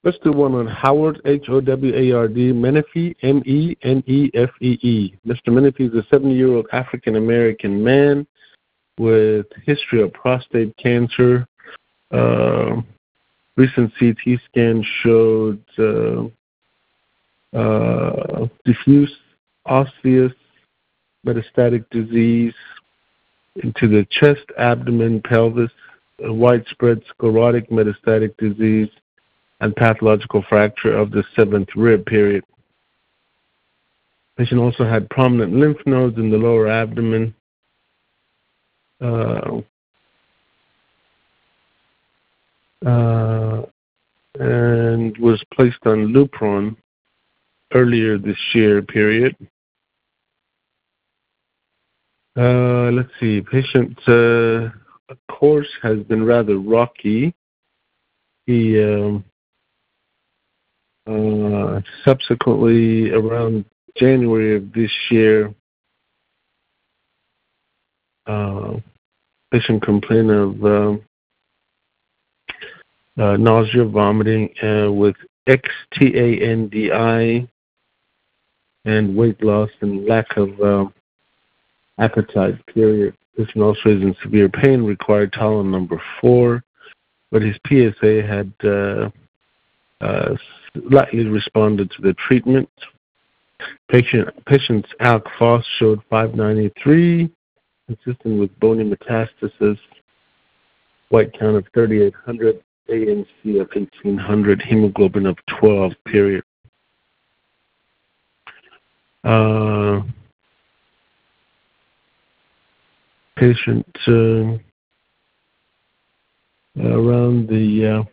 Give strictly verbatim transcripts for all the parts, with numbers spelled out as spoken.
Let's do one on Howard, H O W A R D, Menefee, M E N E F E E. Mister Menefee is a seventy-year-old African-American man with history of prostate cancer. Uh, recent C T scan showed uh, uh, diffuse osseous metastatic disease into the chest, abdomen, pelvis, widespread sclerotic metastatic disease, and pathological fracture of the seventh rib, period. Patient also had prominent lymph nodes in the lower abdomen. Uh, uh, and was placed on Lupron earlier this year, period. Uh, let's see, patient uh, course has been rather rocky. He um, uh, subsequently, around January of this year, uh, patient complained of uh, uh, nausea, vomiting uh, with X T A N D I and weight loss and lack of uh, appetite, period. Patient also is in severe pain, required Tylenol number four, but his P S A had uh, uh, slightly responded to the treatment. Patient, patient's A L K Phos showed five ninety-three, consistent with bony metastasis, white count of thirty-eight hundred, A N C of eighteen hundred, hemoglobin of twelve, period. Uh, patient uh, around the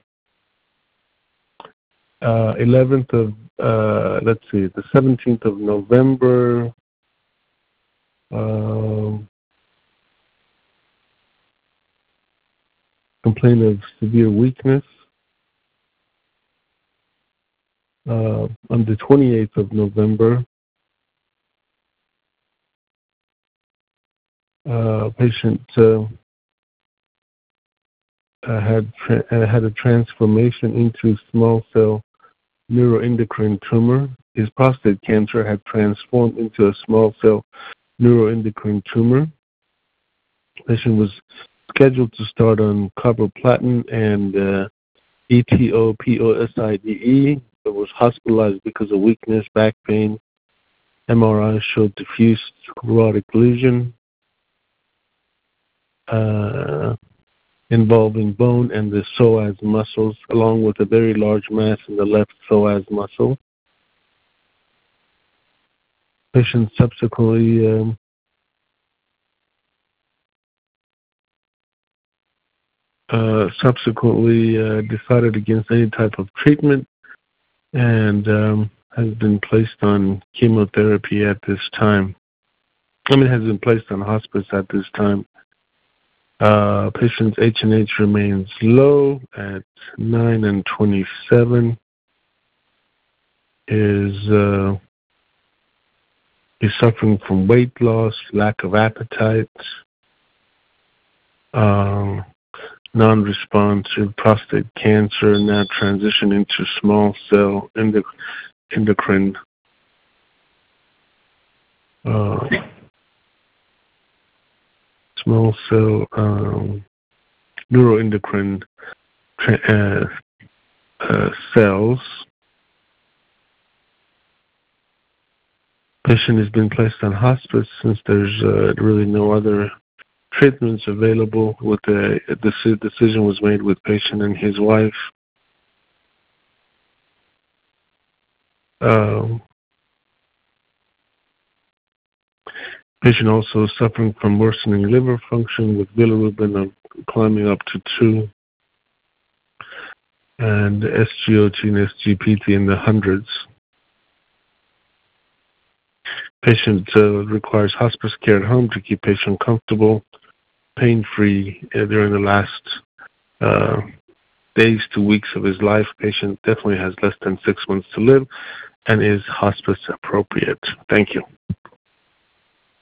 uh, uh, eleventh of, uh, let's see, the seventeenth of November, uh, complained of severe weakness. Uh, on the twenty-eighth of November, uh, patient uh, uh, had tra- uh, had a transformation into small cell neuroendocrine tumor. His prostate cancer had transformed into a small cell neuroendocrine tumor. Patient was scheduled to start on carboplatin and uh, etoposide, but was hospitalized because of weakness, back pain. M R I showed diffuse sclerotic lesion uh, involving bone and the psoas muscles, along with a very large mass in the left psoas muscle. Patient subsequently um, uh, subsequently uh, decided against any type of treatment and um, has been placed on chemotherapy at this time. I mean, has been placed on hospice at this time. Uh, patient's H and H remains low at nine and twenty-seven. Is uh, is suffering from weight loss, lack of appetite, um, non-responsive prostate cancer, now transition into small cell endoc- endocrine uh, small cell um, neuroendocrine tra- uh, uh, cells. Patient has been placed on hospice since there's uh, really no other treatments available. With the, the decision was made with patient and his wife. Um, patient also suffering from worsening liver function with bilirubin of climbing up to two, and S G O T and S G P T in the hundreds. Patient uh, requires hospice care at home to keep patient comfortable, pain-free uh, during the last uh, days to weeks of his life. Patient definitely has less than six months to live and is hospice appropriate. Thank you.